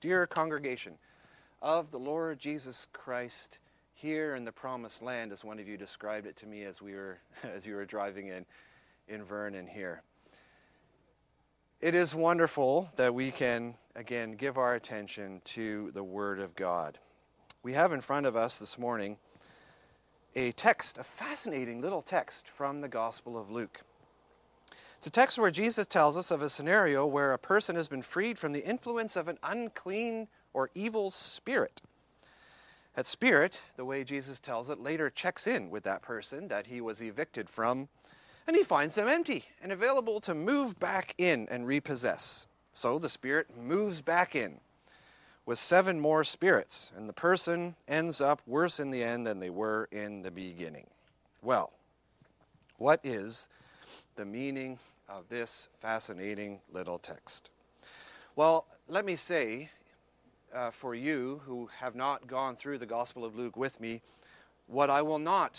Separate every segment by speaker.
Speaker 1: dear congregation of the Lord Jesus Christ here in the promised land, as one of you described it to me as you were driving in Vernon here. It is wonderful that we can, again, give our attention to the Word of God. We have in front of us this morning a text, a fascinating little text from the Gospel of Luke. It's a text where Jesus tells us of a scenario where a person has been freed from the influence of an unclean or evil spirit. That spirit, the way Jesus tells it, later checks in with that person that he was evicted from, and he finds them empty and available to move back in and repossess. So the spirit moves back in with 7 more spirits, and the person ends up worse in the end than they were in the beginning. Well, what is the meaning of this fascinating little text? Well, let me say, for you who have not gone through the Gospel of Luke with me, what I will not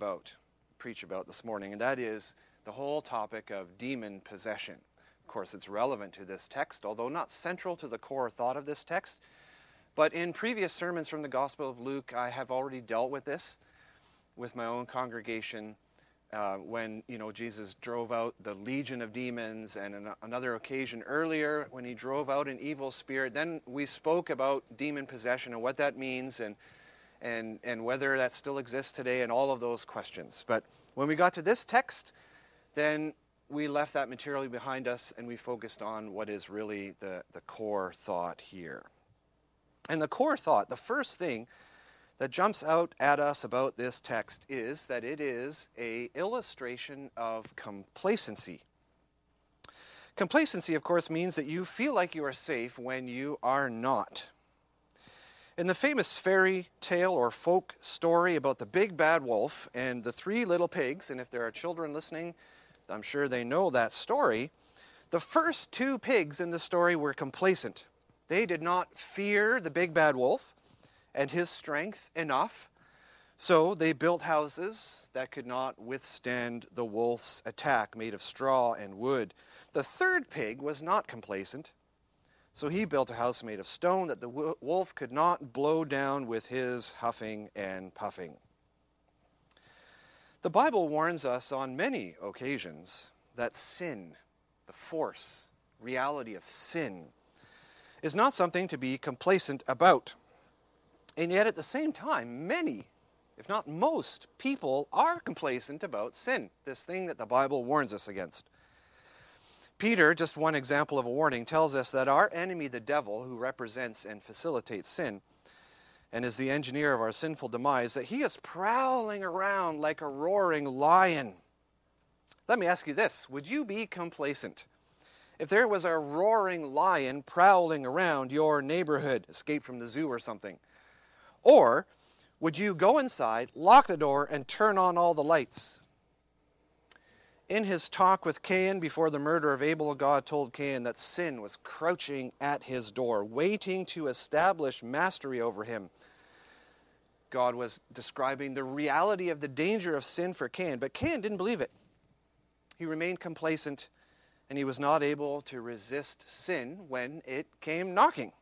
Speaker 1: preach about this morning, and that is the whole topic of demon possession. Of course, it's relevant to this text, although not central to the core thought of this text. But in previous sermons from the Gospel of Luke, I have already dealt with this with my own congregation when Jesus drove out the legion of demons, and another occasion earlier when he drove out an evil spirit. Then we spoke about demon possession and what that means and whether that still exists today and all of those questions. But when we got to this text, then we left that material behind us and we focused on what is really the core thought here. And the core thought, the first thing that jumps out at us about this text is that it is an illustration of complacency. Complacency, of course, means that you feel like you are safe when you are not. In the famous fairy tale or folk story about the big bad wolf and the 3 little pigs, and if there are children listening, I'm sure they know that story, the first 2 pigs in the story were complacent. They did not fear the big bad wolf and his strength enough, so they built houses that could not withstand the wolf's attack, made of straw and wood. The 3rd pig was not complacent, so he built a house made of stone that the wolf could not blow down with his huffing and puffing. The Bible warns us on many occasions that sin, the force, reality of sin, is not something to be complacent about. And yet at the same time, many, if not most, people are complacent about sin, this thing that the Bible warns us against. Peter, just one example of a warning, tells us that our enemy, the devil, who represents and facilitates sin, and is the engineer of our sinful demise, that he is prowling around like a roaring lion. Let me ask you this, would you be complacent if there was a roaring lion prowling around your neighborhood, escaped from the zoo or something? Or would you go inside, lock the door, and turn on all the lights? In his talk with Cain before the murder of Abel, God told Cain that sin was crouching at his door, waiting to establish mastery over him. God was describing the reality of the danger of sin for Cain, but Cain didn't believe it. He remained complacent, and he was not able to resist sin when it came knocking.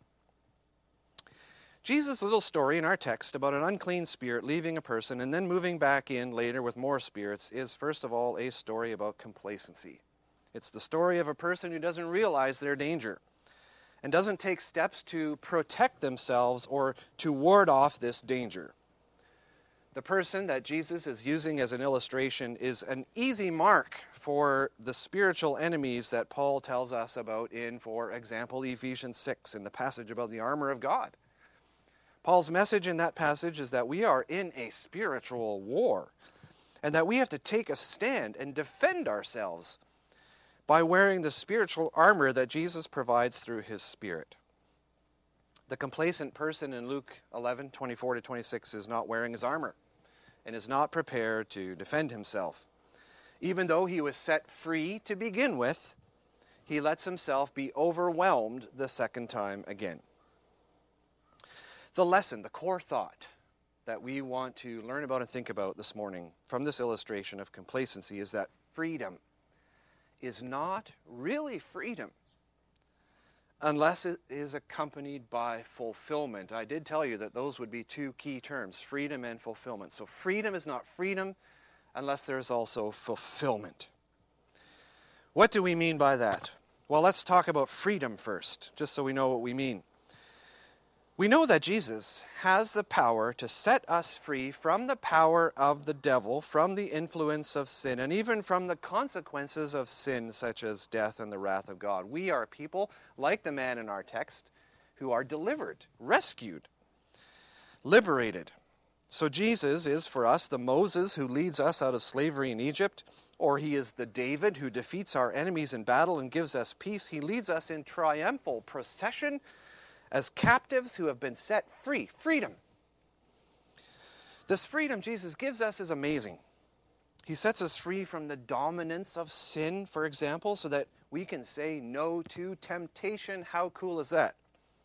Speaker 1: Jesus' little story in our text about an unclean spirit leaving a person and then moving back in later with more spirits is, first of all, a story about complacency. It's the story of a person who doesn't realize their danger and doesn't take steps to protect themselves or to ward off this danger. The person that Jesus is using as an illustration is an easy mark for the spiritual enemies that Paul tells us about in, for example, Ephesians 6, in the passage about the armor of God. Paul's message in that passage is that we are in a spiritual war and that we have to take a stand and defend ourselves by wearing the spiritual armor that Jesus provides through his Spirit. The complacent person in Luke 11:24-26 is not wearing his armor and is not prepared to defend himself. Even though he was set free to begin with, he lets himself be overwhelmed the second time again. The lesson, the core thought that we want to learn about and think about this morning from this illustration of complacency is that freedom is not really freedom unless it is accompanied by fulfillment. I did tell you that those would be two key terms, freedom and fulfillment. So freedom is not freedom unless there's also fulfillment. What do we mean by that? Well, let's talk about freedom first, just so we know what we mean. We know that Jesus has the power to set us free from the power of the devil, from the influence of sin, and even from the consequences of sin, such as death and the wrath of God. We are people, like the man in our text, who are delivered, rescued, liberated. So Jesus is for us the Moses who leads us out of slavery in Egypt, or he is the David who defeats our enemies in battle and gives us peace. He leads us in triumphal procession as captives who have been set free. Freedom. This freedom Jesus gives us is amazing. He sets us free from the dominance of sin, for example, so that we can say no to temptation. How cool is that?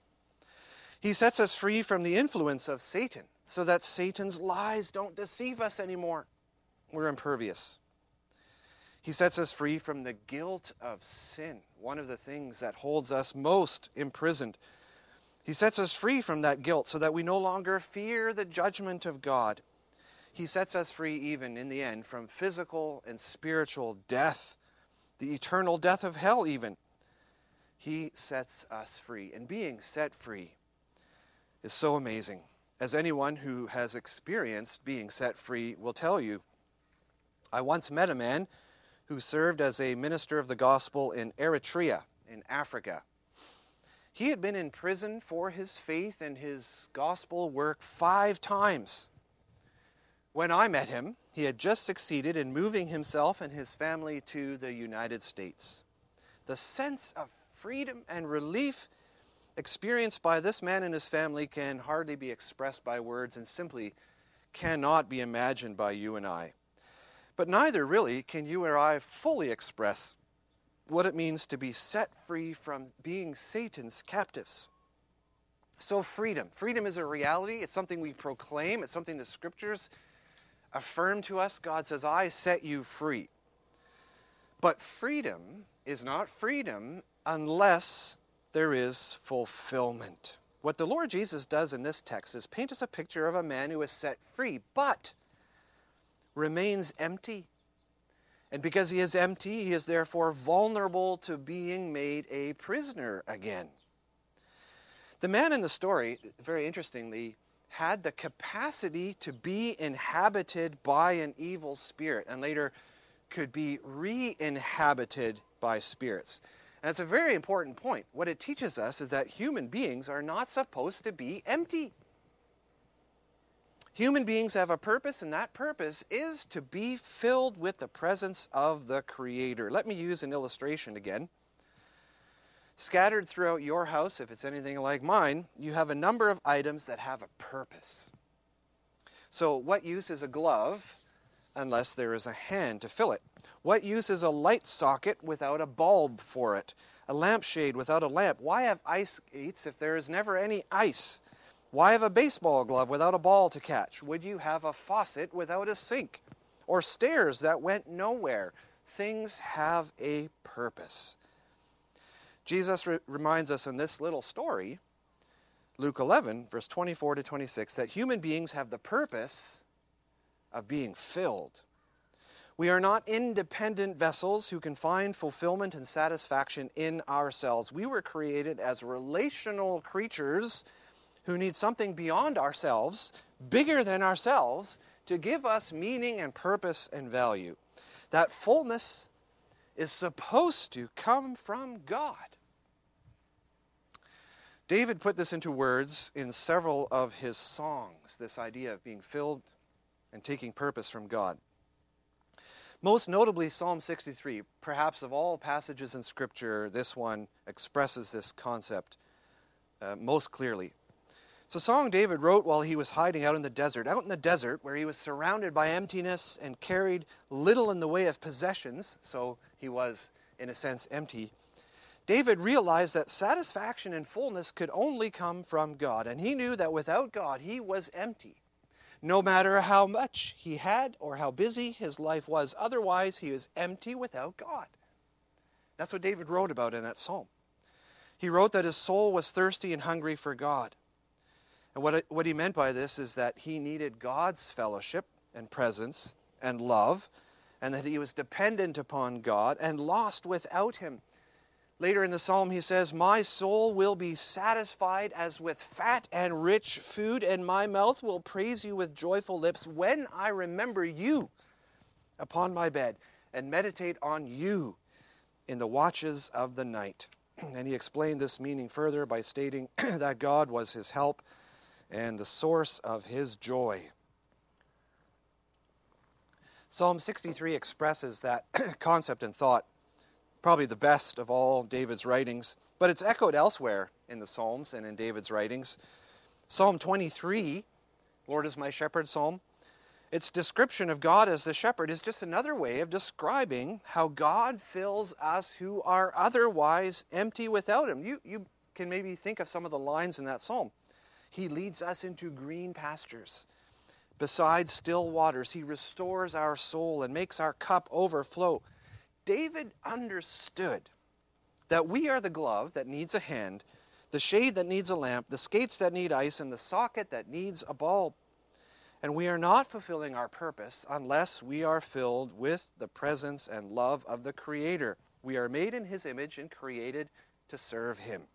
Speaker 1: He sets us free from the influence of Satan, so that Satan's lies don't deceive us anymore. We're impervious. He sets us free from the guilt of sin, one of the things that holds us most imprisoned. He sets us free from that guilt so that we no longer fear the judgment of God. He sets us free even in the end from physical and spiritual death, the eternal death of hell even. He sets us free, and being set free is so amazing. As anyone who has experienced being set free will tell you, I once met a man who served as a minister of the gospel in Eritrea, in Africa. He had been in prison for his faith and his gospel work 5 times. When I met him, he had just succeeded in moving himself and his family to the United States. The sense of freedom and relief experienced by this man and his family can hardly be expressed by words and simply cannot be imagined by you and I. But neither really can you or I fully express what it means to be set free from being Satan's captives. So freedom. Freedom is a reality. It's something we proclaim. It's something the scriptures affirm to us. God says, I set you free. But freedom is not freedom unless there is fulfillment. What the Lord Jesus does in this text is paint us a picture of a man who is set free, but remains empty. And because he is empty, he is therefore vulnerable to being made a prisoner again. The man in the story, very interestingly, had the capacity to be inhabited by an evil spirit and later could be re-inhabited by spirits. And it's a very important point. What it teaches us is that human beings are not supposed to be empty. Human beings have a purpose, and that purpose is to be filled with the presence of the Creator. Let me use an illustration again. Scattered throughout your house, if it's anything like mine, you have a number of items that have a purpose. So what use is a glove unless there is a hand to fill it? What use is a light socket without a bulb for it? A lampshade without a lamp? Why have ice skates if there is never any ice? Why have a baseball glove without a ball to catch? Would you have a faucet without a sink? Or stairs that went nowhere? Things have a purpose. Jesus reminds us in this little story, Luke 11, verse 24 to 26, that human beings have the purpose of being filled. We are not independent vessels who can find fulfillment and satisfaction in ourselves. We were created as relational creatures who need something beyond ourselves, bigger than ourselves, to give us meaning and purpose and value. That fullness is supposed to come from God. David put this into words in several of his songs, this idea of being filled and taking purpose from God. Most notably, Psalm 63, perhaps of all passages in Scripture, this one expresses this concept most clearly. It's a song David wrote while he was hiding out in the desert where he was surrounded by emptiness and carried little in the way of possessions, so he was, in a sense, empty. David realized that satisfaction and fullness could only come from God, and he knew that without God he was empty. No matter how much he had or how busy his life was, otherwise he was empty without God. That's what David wrote about in that psalm. He wrote that his soul was thirsty and hungry for God. And what he meant by this is that he needed God's fellowship and presence and love, and that he was dependent upon God and lost without him. Later in the psalm he says, "My soul will be satisfied as with fat and rich food, and my mouth will praise you with joyful lips when I remember you upon my bed and meditate on you in the watches of the night." And he explained this meaning further by stating that God was his help and the source of his joy. Psalm 63 expresses that concept and thought, probably the best of all David's writings, but it's echoed elsewhere in the Psalms and in David's writings. Psalm 23, Lord is my shepherd psalm, its description of God as the shepherd is just another way of describing how God fills us who are otherwise empty without him. You can maybe think of some of the lines in that psalm. He leads us into green pastures. Beside still waters, he restores our soul and makes our cup overflow. David understood that we are the glove that needs a hand, the shade that needs a lamp, the skates that need ice, and the socket that needs a bulb. And we are not fulfilling our purpose unless we are filled with the presence and love of the Creator. We are made in his image and created to serve him.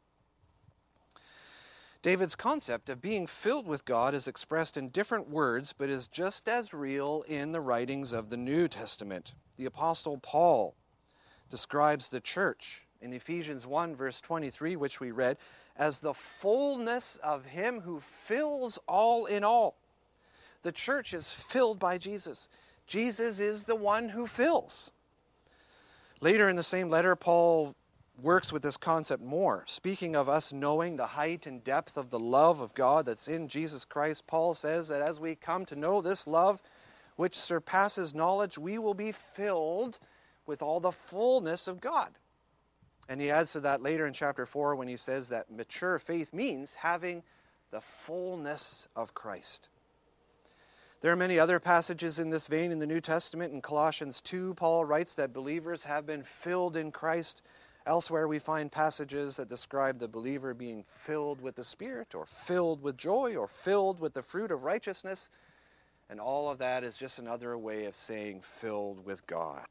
Speaker 1: David's concept of being filled with God is expressed in different words, but is just as real in the writings of the New Testament. The Apostle Paul describes the church in Ephesians 1, verse 23, which we read, as the fullness of him who fills all in all. The church is filled by Jesus. Jesus is the one who fills. Later in the same letter, Paul works with this concept more. Speaking of us knowing the height and depth of the love of God that's in Jesus Christ, Paul says that as we come to know this love which surpasses knowledge, we will be filled with all the fullness of God. And he adds to that later in chapter 4 when he says that mature faith means having the fullness of Christ. There are many other passages in this vein in the New Testament. In Colossians 2, Paul writes that believers have been filled in Christ. Elsewhere we find passages that describe the believer being filled with the Spirit, or filled with joy, or filled with the fruit of righteousness. And all of that is just another way of saying filled with God.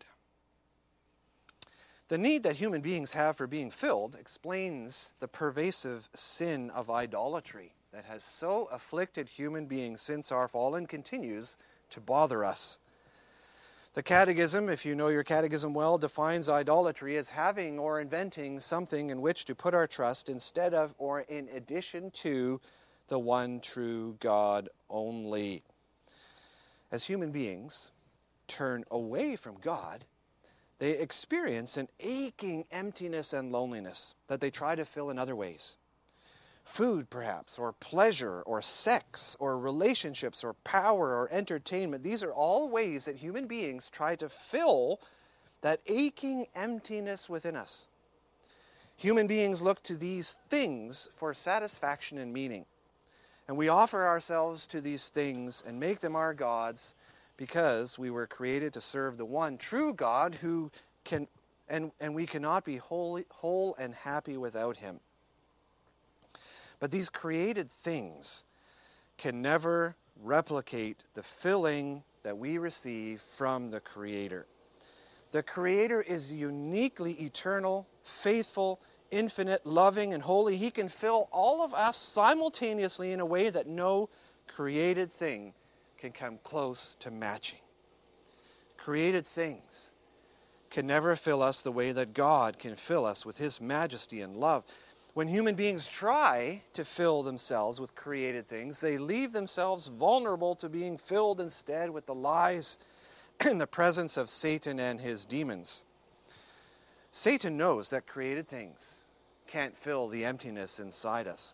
Speaker 1: The need that human beings have for being filled explains the pervasive sin of idolatry that has so afflicted human beings since our fall and continues to bother us. The Catechism, if you know your Catechism well, defines idolatry as having or inventing something in which to put our trust instead of or in addition to the one true God only. As human beings turn away from God, they experience an aching emptiness and loneliness that they try to fill in other ways. Food, perhaps, or pleasure, or sex, or relationships, or power, or entertainment. These are all ways that human beings try to fill that aching emptiness within us. Human beings look to these things for satisfaction and meaning. And we offer ourselves to these things and make them our gods because we were created to serve the one true God who can, and we cannot be whole and happy without him. But these created things can never replicate the filling that we receive from the Creator. The Creator is uniquely eternal, faithful, infinite, loving, and holy. He can fill all of us simultaneously in a way that no created thing can come close to matching. Created things can never fill us the way that God can fill us with his majesty and love. When human beings try to fill themselves with created things, they leave themselves vulnerable to being filled instead with the lies and the presence of Satan and his demons. Satan knows that created things can't fill the emptiness inside us.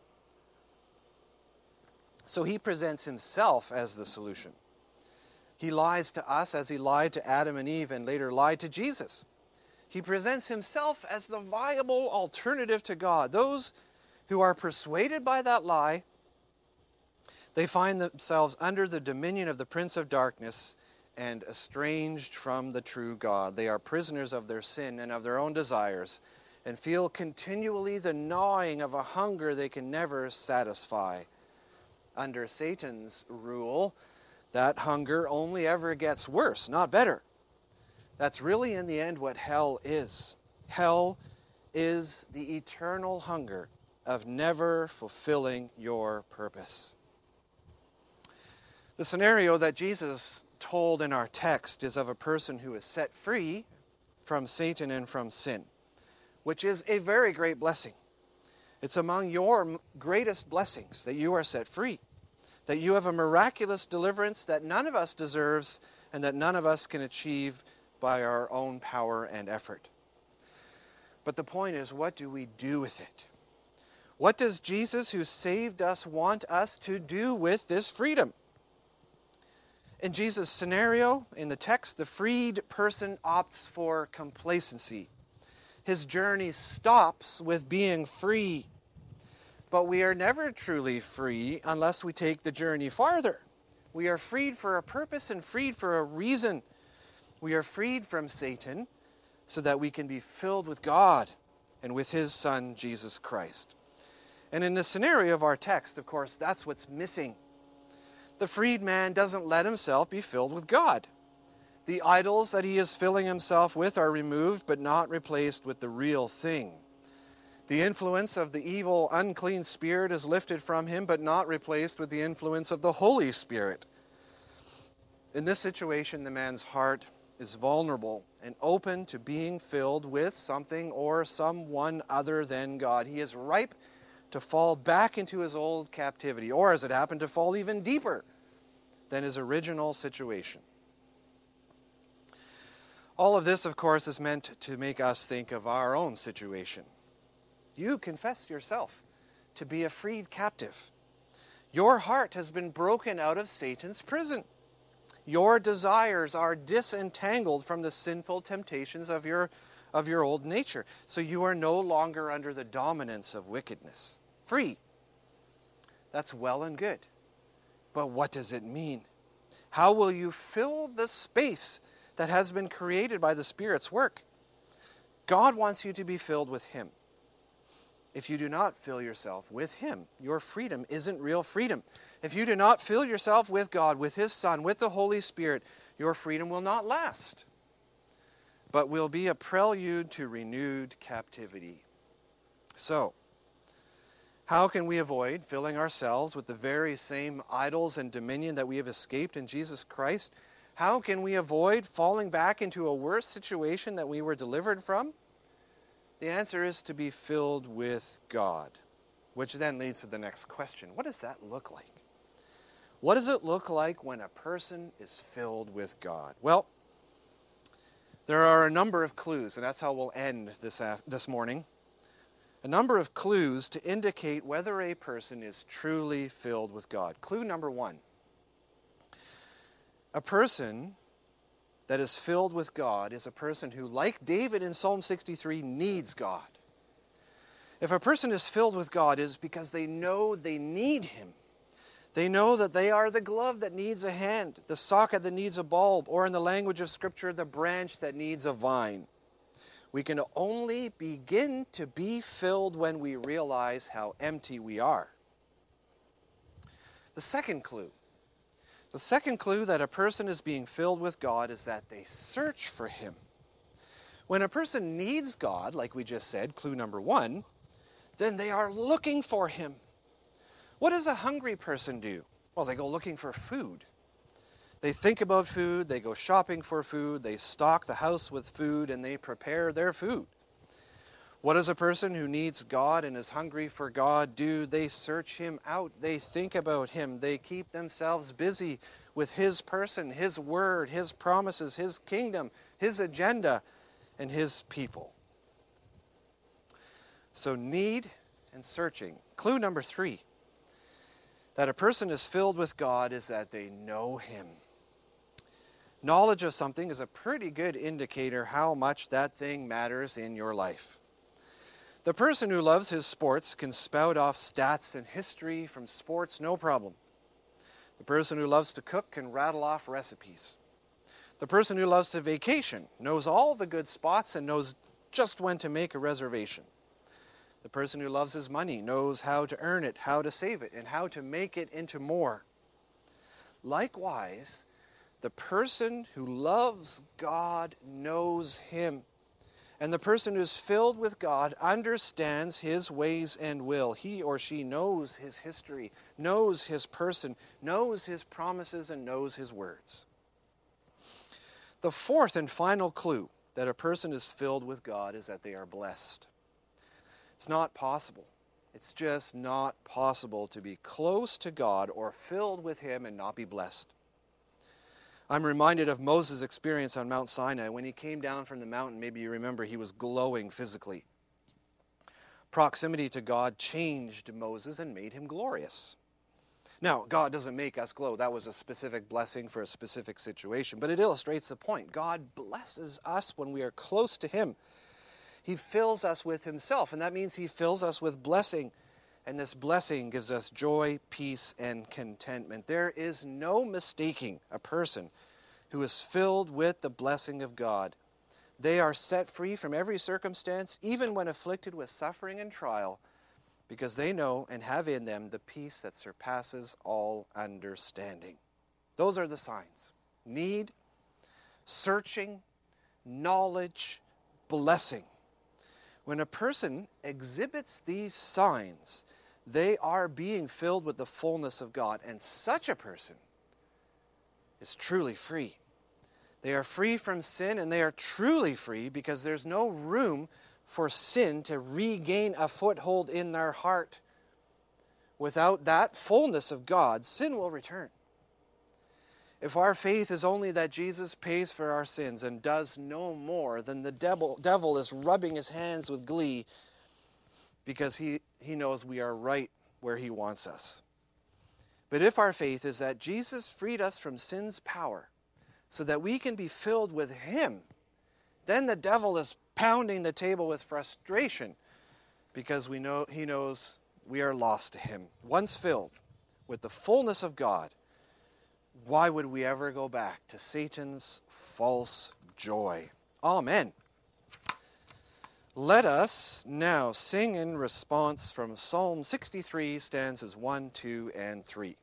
Speaker 1: So he presents himself as the solution. He lies to us as he lied to Adam and Eve and later lied to Jesus. He presents himself as the viable alternative to God. Those who are persuaded by that lie, they find themselves under the dominion of the Prince of Darkness and estranged from the true God. They are prisoners of their sin and of their own desires, and feel continually the gnawing of a hunger they can never satisfy. Under Satan's rule, that hunger only ever gets worse, not better. That's really in the end what hell is. Hell is the eternal hunger of never fulfilling your purpose. The scenario that Jesus told in our text is of a person who is set free from Satan and from sin, which is a very great blessing. It's among your greatest blessings that you are set free, that you have a miraculous deliverance that none of us deserves and that none of us can achieve by our own power and effort. But the point is, what do we do with it? What does Jesus, who saved us, want us to do with this freedom? In Jesus' scenario, in the text, the freed person opts for complacency. His journey stops with being free. But we are never truly free unless we take the journey farther. We are freed for a purpose and freed for a reason. We are freed from Satan so that we can be filled with God and with His Son, Jesus Christ. And in the scenario of our text, of course, that's what's missing. The freed man doesn't let himself be filled with God. The idols that he is filling himself with are removed but not replaced with the real thing. The influence of the evil, unclean spirit is lifted from him but not replaced with the influence of the Holy Spirit. In this situation, the man's heart is vulnerable and open to being filled with something or someone other than God. He is ripe to fall back into his old captivity, or as it happened, to fall even deeper than his original situation. All of this, of course, is meant to make us think of our own situation. You confess yourself to be a freed captive. Your heart has been broken out of Satan's prison. Your desires are disentangled from the sinful temptations of your old nature. So you are no longer under the dominance of wickedness. Free. That's well and good. But what does it mean? How will you fill the space that has been created by the Spirit's work? God wants you to be filled with Him. If you do not fill yourself with Him, your freedom isn't real freedom. If you do not fill yourself with God, with His Son, with the Holy Spirit, your freedom will not last, but will be a prelude to renewed captivity. So, how can we avoid filling ourselves with the very same idols and dominion that we have escaped in Jesus Christ? How can we avoid falling back into a worse situation that we were delivered from? The answer is to be filled with God, which then leads to the next question. What does that look like? What does it look like when a person is filled with God? Well, there are a number of clues, and that's how we'll end this morning. A number of clues to indicate whether a person is truly filled with God. Clue number one. A person that is filled with God is a person who, like David in Psalm 63, needs God. If a person is filled with God, it is because they know they need Him. They know that they are the glove that needs a hand, the socket that needs a bulb, or in the language of Scripture, the branch that needs a vine. We can only begin to be filled when we realize how empty we are. The second clue that a person is being filled with God is that they search for Him. When a person needs God, like we just said, clue number one, then they are looking for Him. What does a hungry person do? Well, they go looking for food. They think about food, they go shopping for food, they stock the house with food, and they prepare their food. What does a person who needs God and is hungry for God do? They search Him out. They think about Him. They keep themselves busy with His person, His word, His promises, His kingdom, His agenda, and His people. So need and searching. Clue number three, that a person is filled with God is that they know Him. Knowledge of something is a pretty good indicator how much that thing matters in your life. The person who loves his sports can spout off stats and history from sports, no problem. The person who loves to cook can rattle off recipes. The person who loves to vacation knows all the good spots and knows just when to make a reservation. The person who loves his money knows how to earn it, how to save it, and how to make it into more. Likewise, the person who loves God knows him. And the person who is filled with God understands his ways and will. He or she knows his history, knows his person, knows his promises, and knows his words. The fourth and final clue that a person is filled with God is that they are blessed. It's not possible. It's just not possible to be close to God or filled with him and not be blessed. I'm reminded of Moses' experience on Mount Sinai. When he came down from the mountain, maybe you remember, he was glowing physically. Proximity to God changed Moses and made him glorious. Now, God doesn't make us glow. That was a specific blessing for a specific situation, but it illustrates the point. God blesses us when we are close to him. He fills us with himself, and that means he fills us with blessing. And this blessing gives us joy, peace, and contentment. There is no mistaking a person who is filled with the blessing of God. They are set free from every circumstance, even when afflicted with suffering and trial, because they know and have in them the peace that surpasses all understanding. Those are the signs: need, searching, knowledge, blessing. When a person exhibits these signs, they are being filled with the fullness of God, and such a person is truly free. They are free from sin, and they are truly free because there's no room for sin to regain a foothold in their heart. Without that fullness of God, sin will return. If our faith is only that Jesus pays for our sins and does no more, then the devil is rubbing his hands with glee because he knows we are right where he wants us. But if our faith is that Jesus freed us from sin's power so that we can be filled with him, then the devil is pounding the table with frustration because he knows we are lost to him. Once filled with the fullness of God, why would we ever go back to Satan's false joy? Amen. Let us now sing in response from Psalm 63, stanzas 1, 2, and 3.